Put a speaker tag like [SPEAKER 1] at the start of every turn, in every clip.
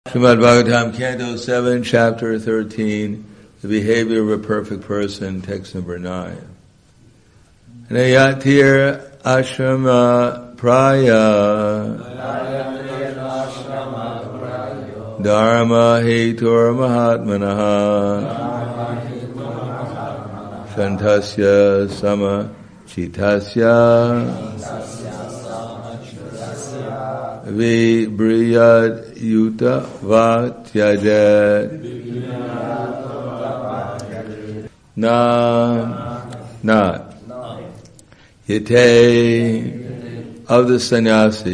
[SPEAKER 1] Srimad Bhagavatam, Canto 7, Chapter 13, The Behavior of a Perfect Person, text number 9. Nayatir ashrama praya dharma hetur mahatmanaha shantasya sama chitasya vibriyad yuta va tyajet not yate of the sannyasi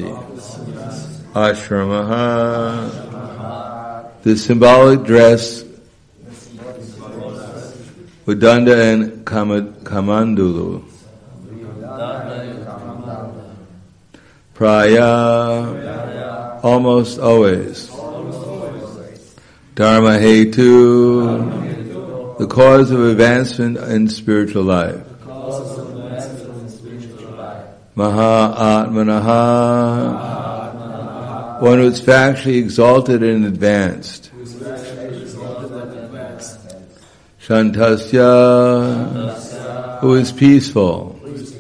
[SPEAKER 1] ashramaha, the symbolic dress with danda and kamandulu, praya, almost always, dharma hetu, the cause of advancement in spiritual life, maha atmanaha, one who is factually exalted and advanced, shantasya, who is peaceful,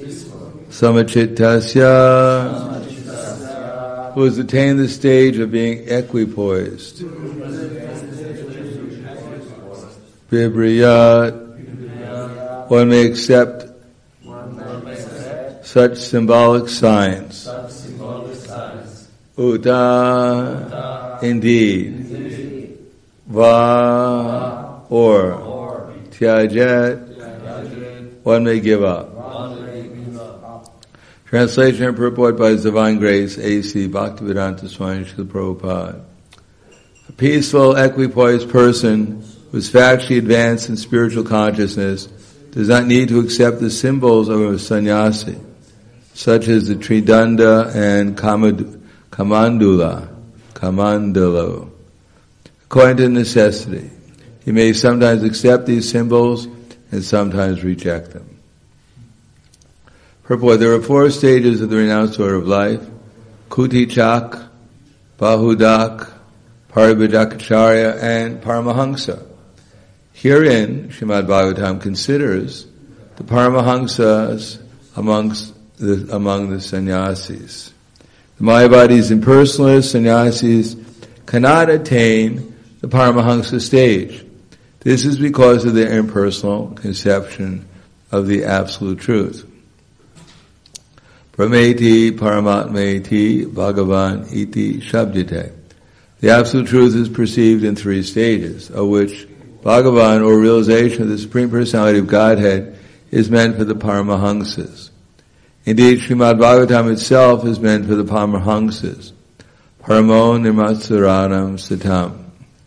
[SPEAKER 1] samachittasya, who has attained the stage of being equipoised, vibriyat, one may accept such symbolic signs, uta, indeed, va, or, tyajet, one may give up. Translation and purport by His Divine Grace, A.C. Bhaktivedanta Swami Srila Prabhupada. A peaceful, equipoised person who is factually advanced in spiritual consciousness does not need to accept the symbols of a sannyasi, such as the tridanda and kamandula, according to necessity. He may sometimes accept these symbols and sometimes reject them. Purport: there are 4 stages of the renounced order of life: Kutichak, Bahudak, Paribhajacharya, and Paramahansa. Herein, Srimad Bhagavatam considers the Paramahansas among the sannyasis. The Mayavadis and impersonalists, sannyasis, cannot attain the Paramahansa stage. This is because of their impersonal conception of the absolute truth. Brahmeti paramatmeti bhagavan iti shabdite. The absolute truth is perceived in 3 stages, of which Bhagavan, or realization of the Supreme Personality of Godhead, is meant for the Paramahansas. Indeed, Srimad Bhagavatam itself is meant for the Paramahansas. Paramo nirmatsaranam satam.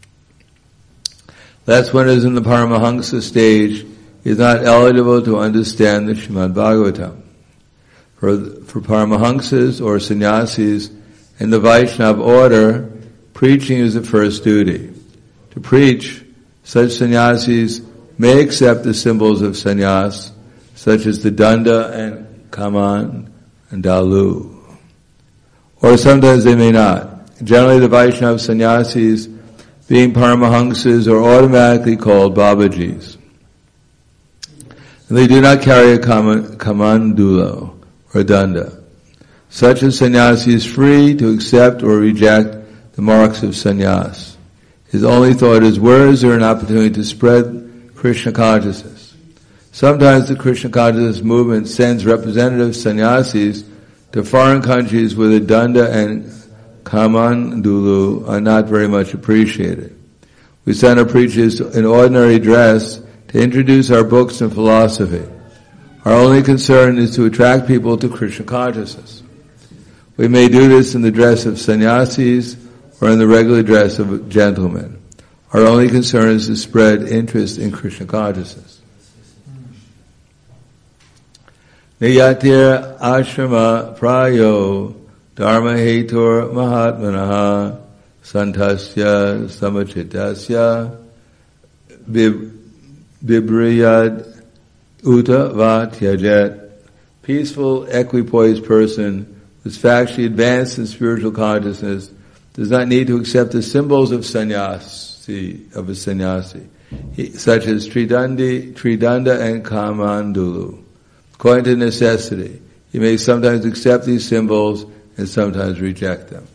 [SPEAKER 1] That's one is in the Paramahansa stage is not eligible to understand the Srimad Bhagavatam. For Paramahansas or sannyasis in the Vaishnava order, preaching is the first duty. To preach, such sannyasis may accept the symbols of sannyas, such as the danda and kaman and dalu. Or sometimes they may not. Generally the Vaishnava sannyasis, being Paramahansas, are automatically called Babajis. And they do not carry a kamandula or danda. Such a sannyasi is free to accept or reject the marks of sannyas. His only thought is, where is there an opportunity to spread Krishna consciousness? Sometimes the Krishna consciousness movement sends representative sannyasis to foreign countries where the danda and kamandulu are not very much appreciated. We send our preachers in ordinary dress to introduce our books and philosophy. Our only concern is to attract people to Krishna consciousness. We may do this in the dress of sannyasis or in the regular dress of gentlemen. Our only concern is to spread interest in Krishna consciousness. Niyatir ashrama prayo dharma hetur mahatmanaha santasya samachittasya bibriyad uta va tyajet. Peaceful, equipoised person who is factually advanced in spiritual consciousness does not need to accept the symbols of sannyasi, such as Tridanda and Kamandulu. According to necessity, he may sometimes accept these symbols and sometimes reject them.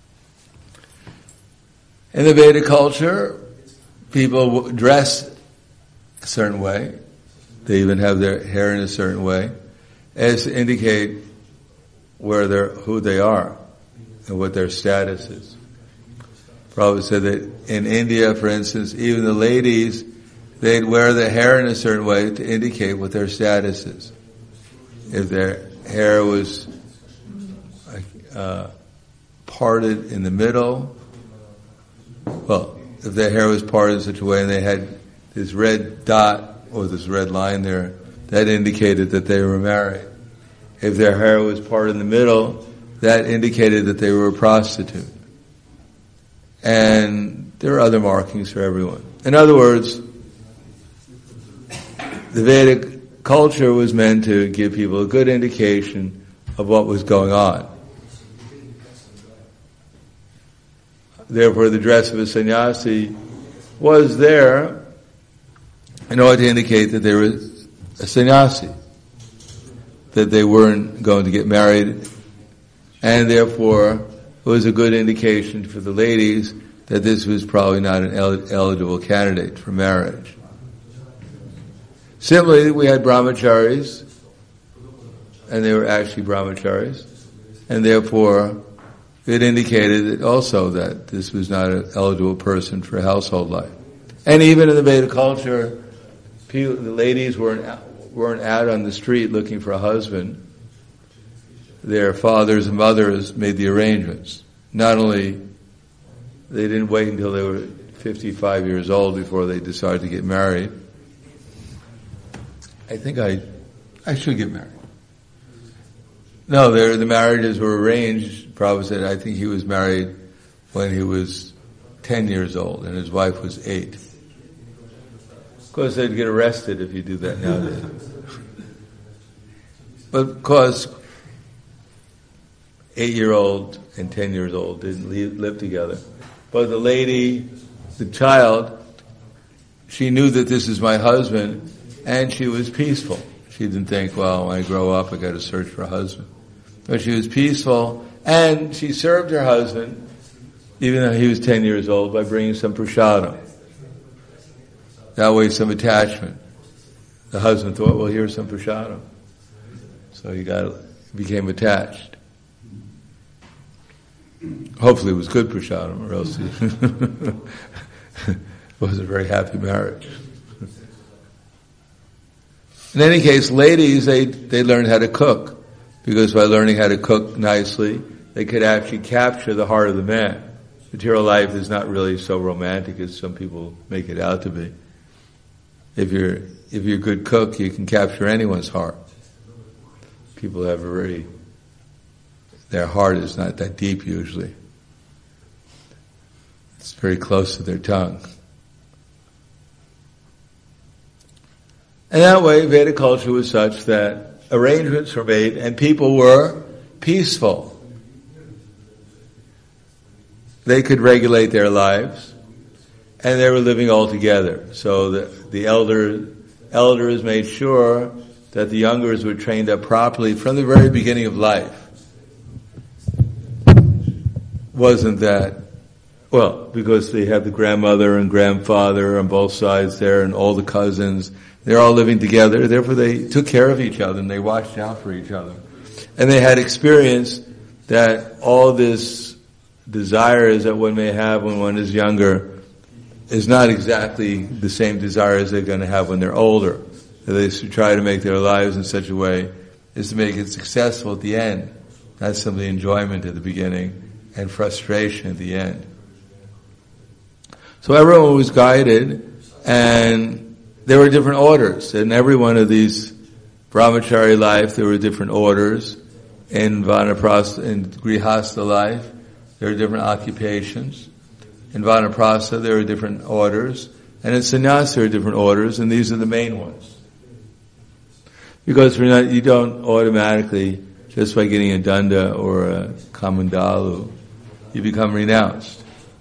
[SPEAKER 1] In the Vedic culture, people dress a certain way. They even have their hair in a certain way, as to indicate who they are and what their status is. Prabhupada said that in India, for instance, even the ladies, they'd wear their hair in a certain way to indicate what their status is. If their hair was parted in the middle, well, if their hair was parted in such a way and they had this red dot or this red line there, that indicated that they were married. If their hair was parted in the middle, that indicated that they were a prostitute. And there are other markings for everyone. In other words, the Vedic culture was meant to give people a good indication of what was going on. Therefore, the dress of a sannyasi was there in order to indicate that they were a sannyasi, that they weren't going to get married, and therefore it was a good indication for the ladies that this was probably not an eligible candidate for marriage. Similarly, we had brahmacharis, and they were actually brahmacharis, and therefore it indicated also that this was not an eligible person for household life. And even in the Vedic culture, the ladies weren't out on the street looking for a husband. Their fathers and mothers made the arrangements. Not only, they didn't wait until they were 55 years old before they decided to get married. I think I should get married. No, the marriages were arranged. Prabhupada said, I think he was married when he was 10 years old and his wife was 8. Of course, they'd get arrested if you do that nowadays. But because 8-year-old and 10 years old didn't live together. But the lady, the child, she knew that this is my husband, and she was peaceful. She didn't think, well, when I grow up, I got to search for a husband. But she was peaceful, and she served her husband, even though he was 10 years old, by bringing some prasadam. That way, some attachment. The husband thought, well, here's some prasadam. So he became attached. Hopefully it was good prasadam, or else it wasn't a very happy marriage. In any case, ladies, they learned how to cook, because by learning how to cook nicely, they could actually capture the heart of the man. Material life is not really so romantic as some people make it out to be. If you're a good cook, you can capture anyone's heart. People have their heart is not that deep usually. It's very close to their tongue. And that way, Vedic culture was such that arrangements were made and people were peaceful. They could regulate their lives, and they were living all together. So the elders made sure that the youngers were trained up properly from the very beginning of life. Wasn't that, well, because they had the grandmother and grandfather on both sides there and all the cousins, they're all living together, therefore they took care of each other and they watched out for each other. And they had experience that all this desires that one may have when one is younger is not exactly the same desires they're going to have when they're older. They should try to make their lives in such a way as to make it successful at the end. Not simply enjoyment at the beginning and frustration at the end. So everyone was guided, and there were different orders. In every one of these brahmachari life, there were different orders. In vanaprastha, in grihastha life, there are different occupations. In vanaprastha, there are different orders. And in sannyasa, there are different orders, and these are the main ones. Because you don't automatically, just by getting a danda or a kamandalu, you become renounced.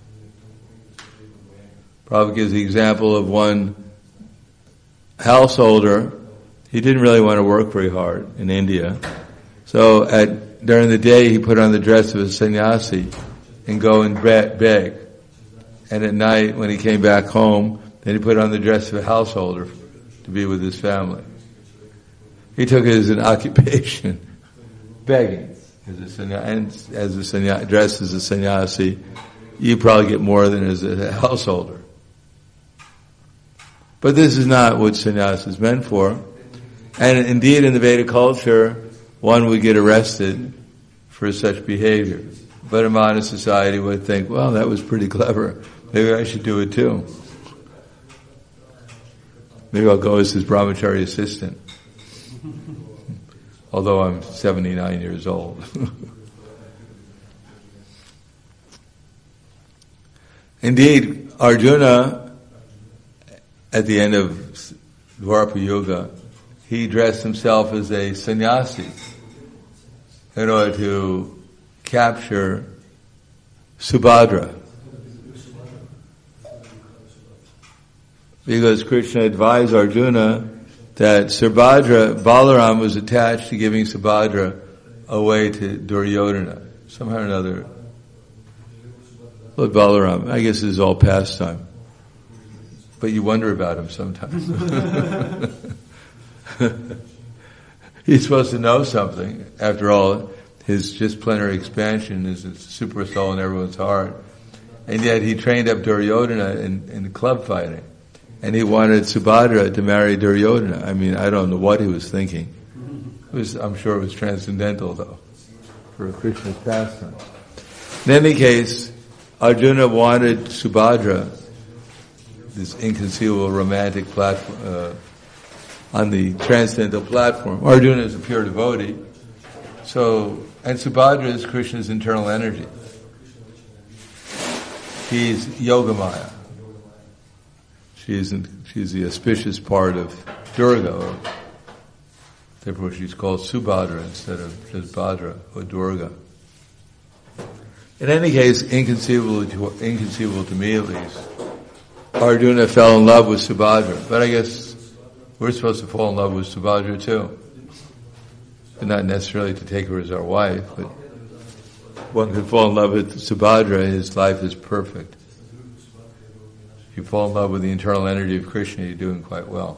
[SPEAKER 1] Prabhupada gives the example of one householder. He didn't really want to work very hard in India. So during the day he put on the dress of a sannyasi and go and beg. And at night when he came back home, then he put on the dress of a householder to be with his family. He took it as an occupation, begging. Dressed as a sannyasi, you probably get more than as a householder. But this is not what sannyas is meant for. And indeed, in the Vedic culture, one would get arrested for such behavior. But a modern society would think, well, that was pretty clever. Maybe I should do it too. Maybe I'll go as his brahmachari assistant. Although I'm 79 years old. Indeed, Arjuna, at the end of Dwapara Yuga, he dressed himself as a sannyasi in order to capture Subhadra. Because Krishna advised Arjuna that Balaram was attached to giving Subhadra away to Duryodhana. Somehow or another. Look, Balaram, I guess this is all pastime. But you wonder about him sometimes. He's supposed to know something. After all, his just plenary expansion is a super soul in everyone's heart. And yet he trained up Duryodhana in club fighting. And he wanted Subhadra to marry Duryodhana. I mean, I don't know what he was thinking. I'm sure it was transcendental, though, for Krishna's pastime. In any case, Arjuna wanted Subhadra, this inconceivable romantic platform, on the transcendental platform. Arjuna is a pure devotee. And Subhadra is Krishna's internal energy. He's Yogamaya. She's the auspicious part of Durga. Therefore she's called Subhadra instead of just Bhadra or Durga. In any case, inconceivable to me at least, Arjuna fell in love with Subhadra. But I guess we're supposed to fall in love with Subhadra too. But not necessarily to take her as our wife, but one could fall in love with Subhadra, his life is perfect. If you fall in love with the internal energy of Krishna, you're doing quite well.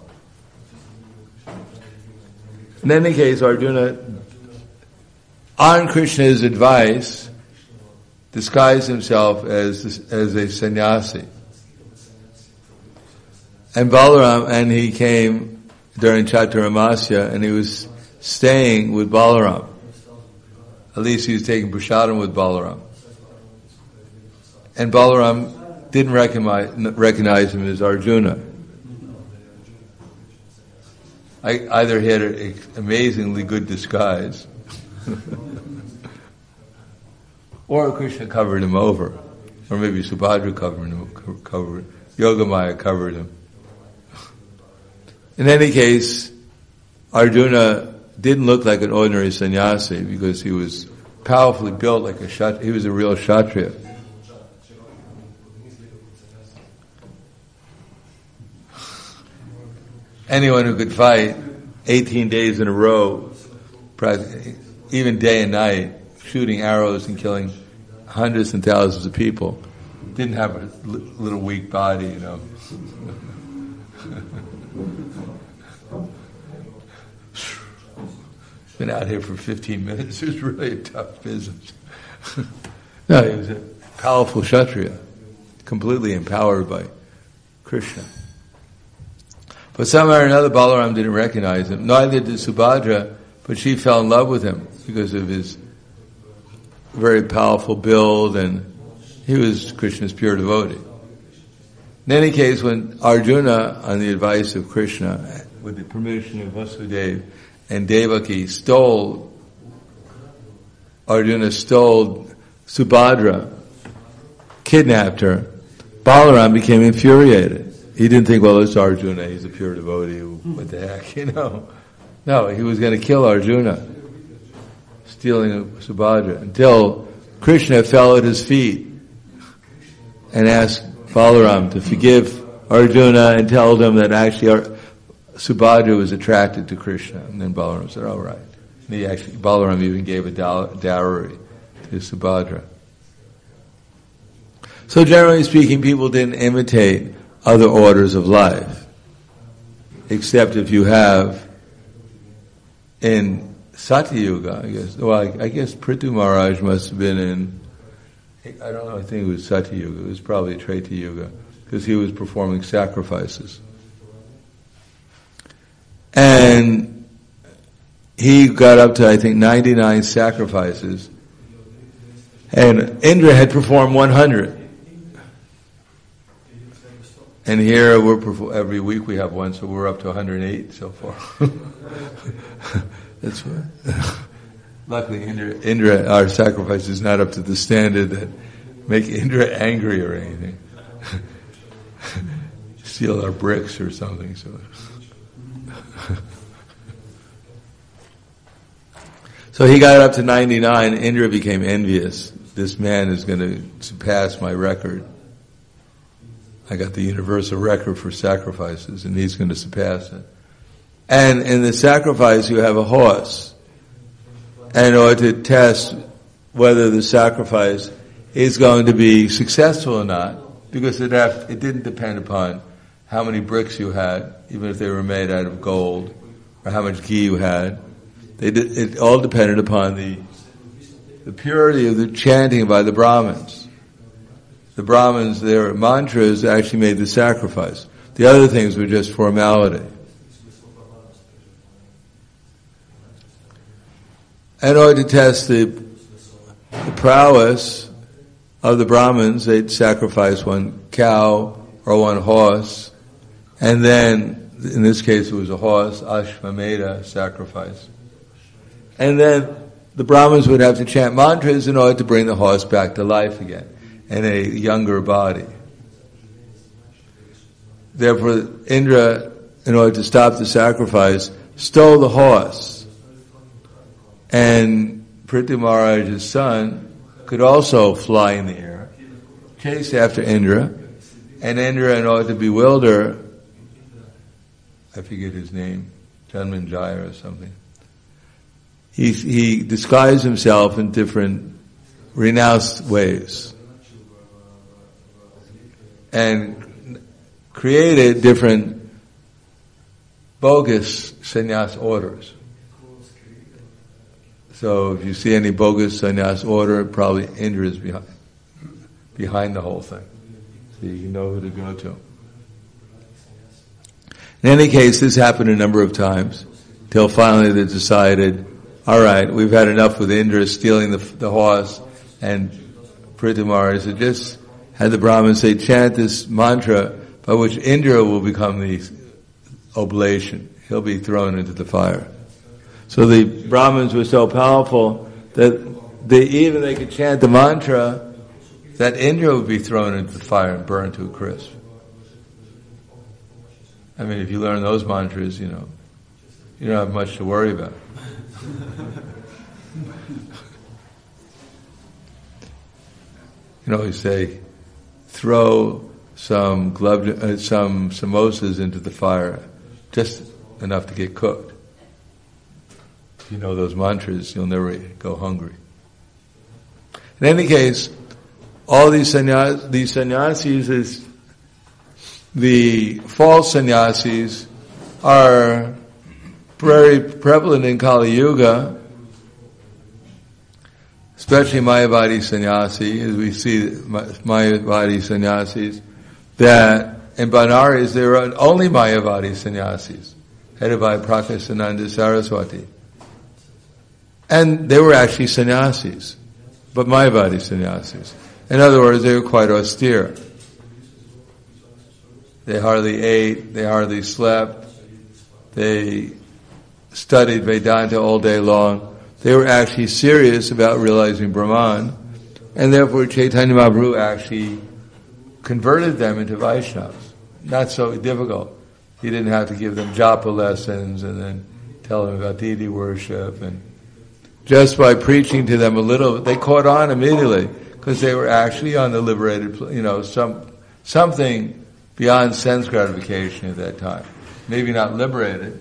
[SPEAKER 1] In any case, Arjuna, on Krishna's advice, disguised himself as a sannyasi. And Balaram, he came during Chaturmasya, and he was staying with Balaram. At least he was taking prasadam with Balaram. And Balaram didn't recognize him as Arjuna. Either he had an amazingly good disguise, or Krishna covered him over, or maybe Subhadra Yogamaya covered him. In any case, Arjuna didn't look like an ordinary sannyasi because he was powerfully built like a kshatriya. He was a real kshatriya. Anyone who could fight 18 days in a row, even day and night, shooting arrows and killing hundreds and thousands of people, didn't have a little weak body, you know. Been out here for 15 minutes. It was really a tough business. No, he was a powerful kshatriya, completely empowered by Krishna. But somehow or another, Balaram didn't recognize him. Neither did Subhadra, but she fell in love with him because of his very powerful build, and he was Krishna's pure devotee. In any case, when Arjuna, on the advice of Krishna, with the permission of Vasudeva and Devaki, Arjuna stole Subhadra, kidnapped her, Balaram became infuriated. He didn't think, well, it's Arjuna, he's a pure devotee, what the heck, you know. No, he was going to kill Arjuna, stealing Subhadra, until Krishna fell at his feet and asked Balaram to forgive Arjuna and tell him that actually Subhadra was attracted to Krishna. And then Balaram said, all right. And Balaram even gave a dowry to Subhadra. So generally speaking, people didn't imitate other orders of life, except if you have in Satyuga, I guess. Well, I guess Prithu Maharaj must have been in, I don't know, I think it was Satyuga. It was probably Treta Yuga, because he was performing sacrifices. And he got up to, I think, 99 sacrifices. And Indra had performed 100. And here every week we have one, so we're up to 108 so far. That's right. Luckily, Indra, our sacrifice is not up to the standard that make Indra angry or anything. Steal our bricks or something. So he got up to 99. Indra became envious. This man is going to surpass my record. I got the universal record for sacrifices, and he's going to surpass it. And in the sacrifice, you have a horse. And in order to test whether the sacrifice is going to be successful or not, because it didn't depend upon how many bricks you had, even if they were made out of gold, or how much ghee you had. It all depended upon the purity of the chanting by the Brahmins. The Brahmins, their mantras actually made the sacrifice. The other things were just formality. In order to test the prowess of the Brahmins, they'd sacrifice one cow or one horse, and then, in this case it was a horse, Ashvamedha sacrifice. And then the Brahmins would have to chant mantras in order to bring the horse back to life again, in a younger body. Therefore, Indra, in order to stop the sacrifice, stole the horse. And Prithu Maharaj's son could also fly in the air, chase after Indra. And Indra, in order to bewilder, I forget his name, Janmanjaya or something, he disguised himself in different renounced ways and created different bogus sannyas orders. So if you see any bogus sannyas order, probably Indra is behind the whole thing. So you know who to go to. In any case, this happened a number of times, till finally they decided, all right, we've had enough with Indra stealing the horse, and Prithu Maharaj had just had the Brahmins say, chant this mantra by which Indra will become the oblation. He'll be thrown into the fire. So the Brahmins were so powerful that they could chant the mantra that Indra would be thrown into the fire and burned to a crisp. I mean, if you learn those mantras, you don't have much to worry about. You say, throw some samosas into the fire, just enough to get cooked. If you know those mantras, you'll never go hungry. In any case, all these sannyasis, the false sannyasis, are very prevalent in Kali Yuga, especially Mayavadi sannyasi, as we see Mayavadi sannyasis, that in Banaras there are only Mayavadi sannyasis, headed by Prakasananda Saraswati. And they were actually sannyasis, but Mayavadi sannyasis. In other words, they were quite austere. They hardly ate, they hardly slept, they studied Vedanta all day long. They were actually serious about realizing Brahman, and therefore Chaitanya Mahaprabhu actually converted them into Vaishnavas. Not so difficult. He didn't have to give them japa lessons and then tell them about deity worship and just by preaching to them a little, they caught on immediately because they were actually on the liberated, something beyond sense gratification at that time. Maybe not liberated,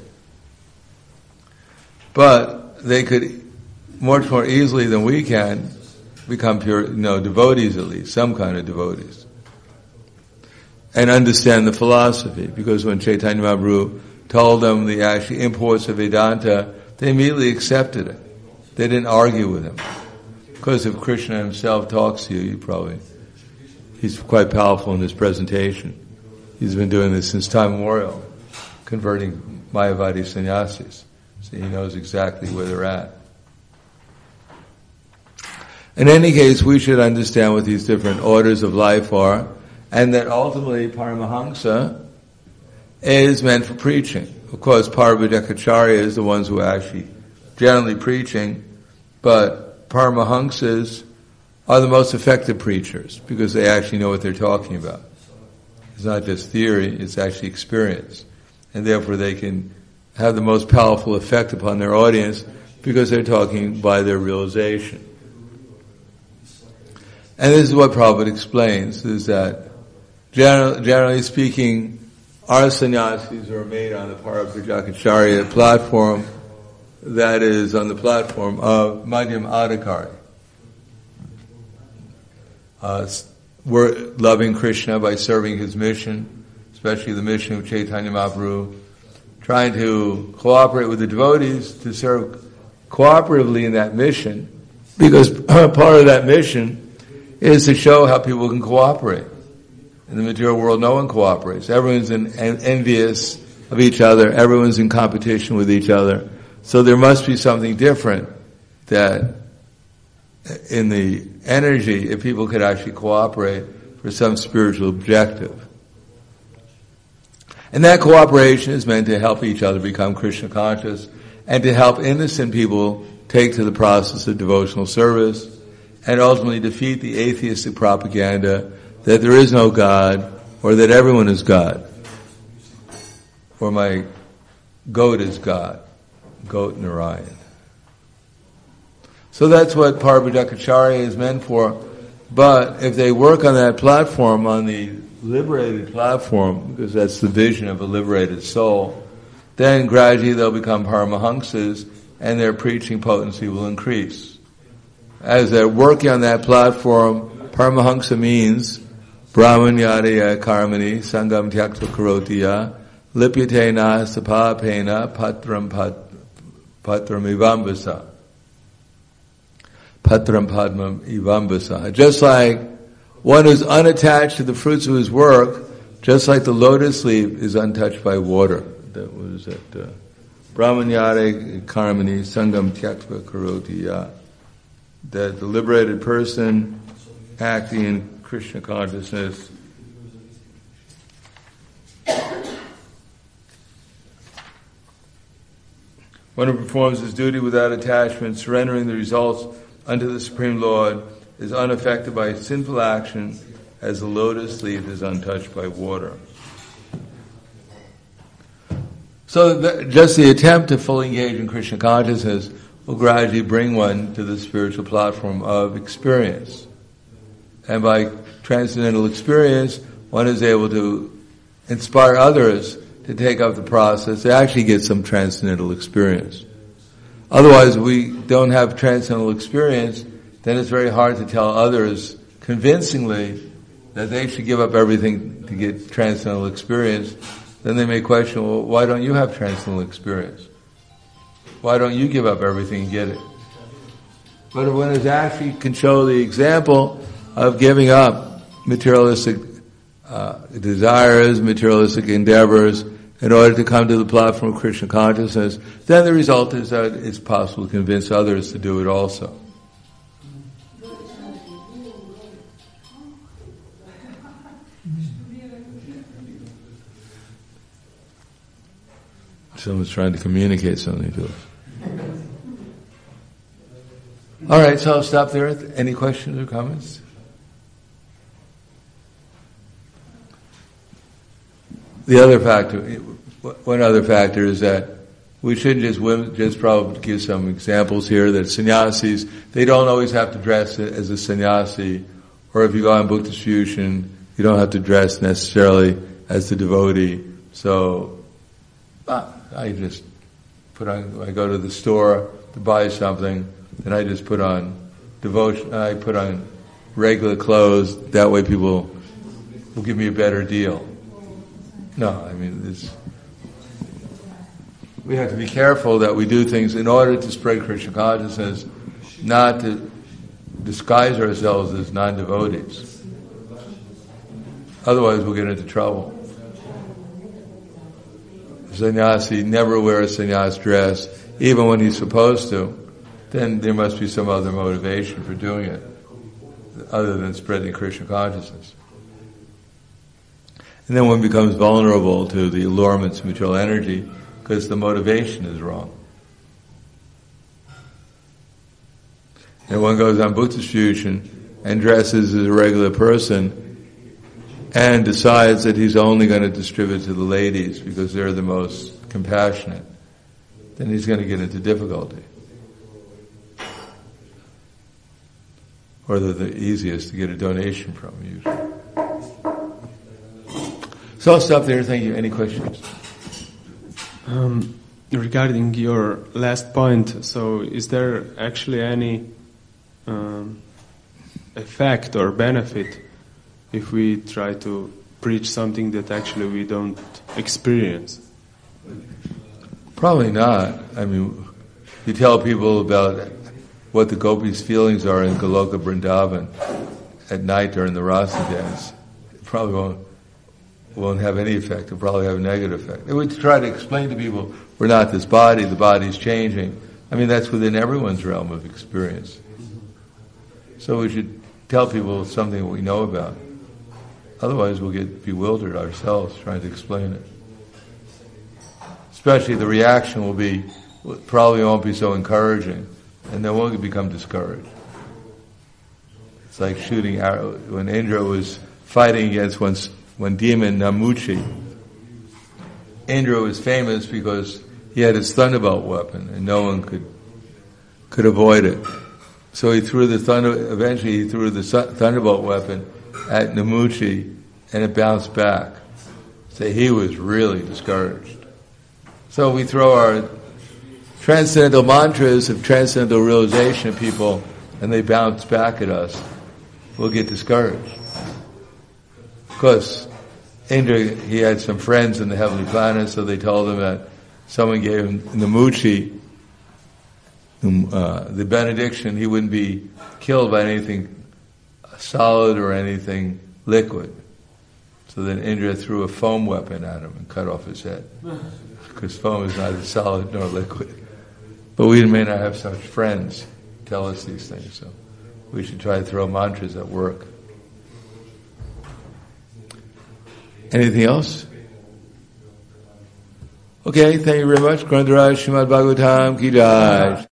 [SPEAKER 1] but they could much more easily than we can become pure, devotees at least, some kind of devotees. And understand the philosophy, because when Chaitanya Mahaprabhu told them the actual imports of Vedanta, they immediately accepted it. They didn't argue with him. Because if Krishna himself talks to you, he's quite powerful in his presentation. He's been doing this since time immemorial, converting Mayavadi sannyasis. So he knows exactly where they're at. In any case, we should understand what these different orders of life are, and that ultimately Paramahamsa is meant for preaching. Of course, Parabhadakacharya is the ones who are actually generally preaching, but Paramahamsas are the most effective preachers because they actually know what they're talking about. It's not just theory, it's actually experience. And therefore they can have the most powerful effect upon their audience because they're talking by their realization. And this is what Prabhupada explains, is that generally speaking, our sannyasis are made on the Parabhadakacharya platform, that is on the platform of Madhyam Adhikari. We're loving Krishna by serving his mission, especially the mission of Chaitanya Mahaprabhu, trying to cooperate with the devotees to serve cooperatively in that mission, because part of that mission is to show how people can cooperate. In the material world, no one cooperates. Everyone's envious of each other. Everyone's in competition with each other. So there must be something different that in the energy, if people could actually cooperate for some spiritual objective. And that cooperation is meant to help each other become Krishna conscious and to help innocent people take to the process of devotional service and ultimately defeat the atheistic propaganda that there is no God or that everyone is God. Or my goat is God. Goat Narayan. So that's what Parabhadakacharya is meant for. But if they work on that platform, on the liberated platform, because that's the vision of a liberated soul, then gradually they'll become Paramahamsas and their preaching potency will increase. As they're working on that platform, Paramahamsa means Brahmanyadaya karmani sangam tyakta karotiya lipyatena sapapena patram ivambasa. Patram padmam ivambasa. Just like one who's unattached to the fruits of his work, just like the lotus leaf is untouched by water. That was it. Brahmanyare karmani sangam tyakta karotiya. That the liberated person acting in Krishna consciousness one who performs his duty without attachment, surrendering the results unto the Supreme Lord, is unaffected by sinful action as the lotus leaf is untouched by water. So just the attempt to fully engage in Krishna consciousness will gradually bring one to the spiritual platform of experience. And by transcendental experience, one is able to inspire others to take up the process to actually get some transcendental experience. Otherwise, we don't have transcendental experience, then it's very hard to tell others convincingly that they should give up everything to get transcendental experience. Then they may question, well, why don't you have transcendental experience? Why don't you give up everything and get it? But when it actually can show the example of giving up materialistic desires, materialistic endeavors, in order to come to the platform of Krishna consciousness, then the result is that it's possible to convince others to do it also. Someone's trying to communicate something to us. All right, so I'll stop there. Any questions or comments? The other factor, one other factor is that we shouldn't just probably give some examples here that sannyasis, they don't always have to dress as a sannyasi, or if you go on book distribution, you don't have to dress necessarily as the devotee. So, I just I go to the store to buy something, and I just put on devotion, I put on regular clothes, that way people will give me a better deal. No, I mean, we have to be careful that we do things in order to spread Krishna consciousness, not to disguise ourselves as non-devotees. Otherwise we'll get into trouble. If sannyasi never wears a sannyas dress, even when he's supposed to, then there must be some other motivation for doing it, other than spreading Krishna consciousness. And then one becomes vulnerable to the allurements of material energy because the motivation is wrong. And one goes on book distribution and dresses as a regular person and decides that he's only going to distribute to the ladies because they're the most compassionate, then he's going to get into difficulty. Or they're the easiest to get a donation from, usually. So I'll stop there. Thank you. Any questions?
[SPEAKER 2] Regarding your last point, so is there actually any effect or benefit if we try to preach something that actually we don't experience?
[SPEAKER 1] Probably not. I mean, you tell people about what the gopis' feelings are in Goloka Vrindavan at night during the Rasa dance. It probably won't have any effect. It'll probably have a negative effect. It would try to explain to people, we're not this body, the body's changing. I mean, that's within everyone's realm of experience. So we should tell people something we know about. Otherwise we'll get bewildered ourselves trying to explain it. Especially the reaction probably won't be so encouraging, and then we'll become discouraged. It's like shooting arrows. When Indra was fighting against one demon, Namuchi, Indra was famous because he had his thunderbolt weapon, and no one could avoid it. So eventually he threw the thunderbolt weapon at Namuchi, and it bounced back. So he was really discouraged. So we throw our transcendental mantras of transcendental realization at people, and they bounce back at us. We'll get discouraged. Of course, Indra, he had some friends in the heavenly planets, so they told him that someone gave him Namuchi the benediction, he wouldn't be killed by anything solid or anything liquid. So then Indra threw a foam weapon at him and cut off his head. Because foam is neither solid nor liquid. But we may not have such friends tell us these things, so we should try to throw mantras at work. Anything else? Okay, thank you very much. Grantharaj Srimad Bhagavatam Ki Jai.